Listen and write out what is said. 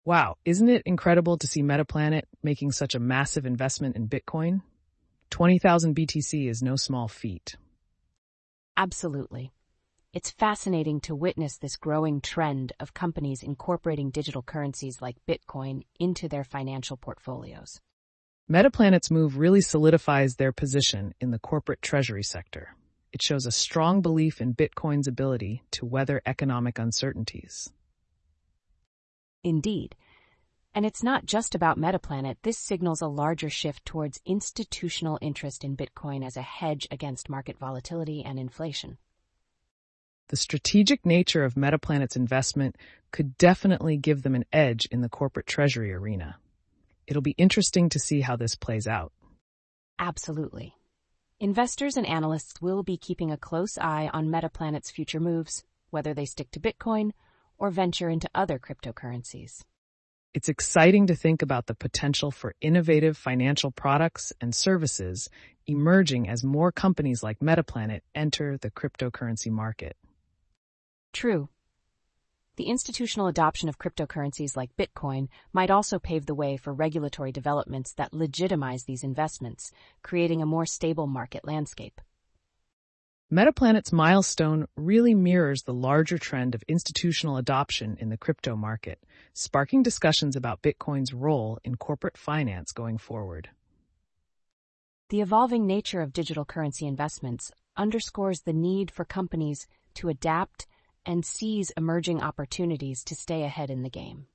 Wow, isn't it incredible to see Metaplanet making such a massive investment in Bitcoin? 20,000 BTC is no small feat. Absolutely. It's fascinating to witness this growing trend of companies incorporating digital currencies like Bitcoin into their financial portfolios. Metaplanet's move really solidifies their position in the corporate treasury sector. It shows a strong belief in Bitcoin's ability to weather economic uncertainties. Indeed. And it's not just about Metaplanet. This signals a larger shift towards institutional interest in Bitcoin as a hedge against market volatility and inflation. The strategic nature of Metaplanet's investment could definitely give them an edge in the corporate treasury arena. It'll be interesting to see how this plays out. Absolutely. Investors and analysts will be keeping a close eye on Metaplanet's future moves, whether they stick to Bitcoin or venture into other cryptocurrencies. It's exciting to think about the potential for innovative financial products and services emerging as more companies like Metaplanet enter the cryptocurrency market. True. The institutional adoption of cryptocurrencies like Bitcoin might also pave the way for regulatory developments that legitimize these investments, creating a more stable market landscape. Metaplanet's milestone really mirrors the larger trend of institutional adoption in the crypto market, sparking discussions about Bitcoin's role in corporate finance going forward. The evolving nature of digital currency investments underscores the need for companies to adapt and seize emerging opportunities to stay ahead in the game.